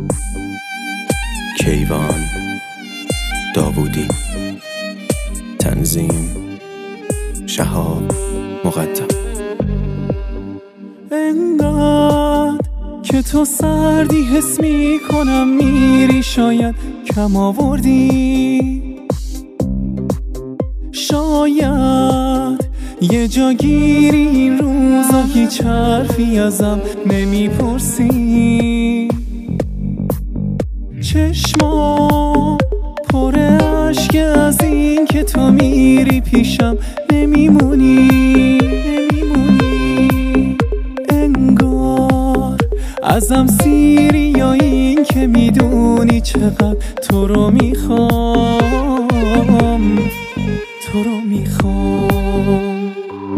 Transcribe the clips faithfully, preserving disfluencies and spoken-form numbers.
کیوان داوودی، تنظیم شهاب مقدم. انقدر که تو سردی حس می کنم میری، شاید کم آوردی، شاید یه جا گیری این روزا، هیچ حرفی ازم نمیپرسی. چشمام پر اشک از این که تو میری پیشم نمیمونی نمیمونی انگار ازم سیری، یا این که میدونی چقدر تو رو میخوام تو رو میخوام.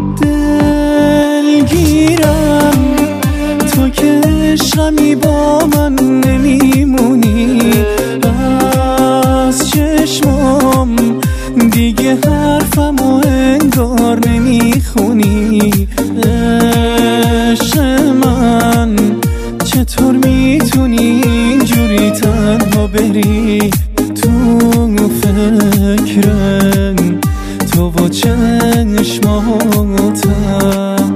دلگیرم تو که عشقمی با من نمیمونی، از چشمام دیگه حرفمو انگار نمیخونی. عشق من چطور میتونی اینجوری تنها بری تو فکرم، تو با چشماتم.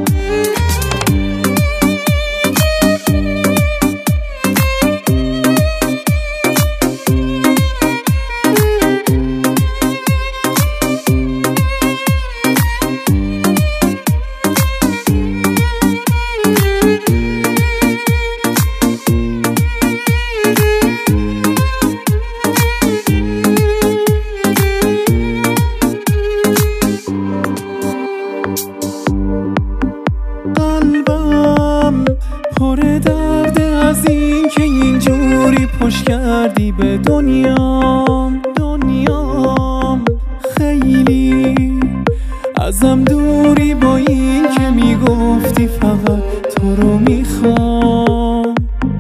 پر درد از این که اینجوری پشت کردی به دنیام دنیام خیلی ازم دوری، با این که میگفتی فقط تو رو میخوام.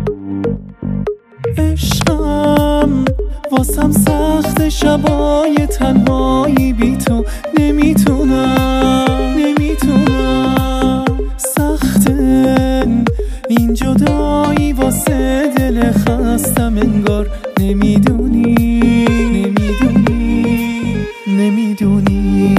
عشقم واسم سخت، شبای تنهایی بی تو نمیتونم نمیتونم سخته این جدایی واسه دل خستم، انگار نمیدونی نمیدونی نمیدونی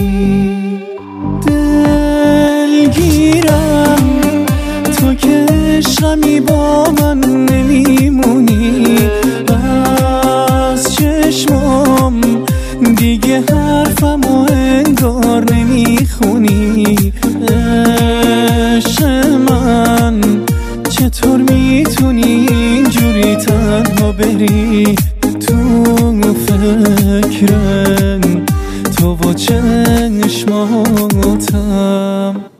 دلگیرم تو که عشقمی با من نمیمونی، از چشمام دیگه حرفمو انگار نمیخونی. عشق من چطور میتونی اینجوری تنها بری تو فکرم، تو با چشماتم.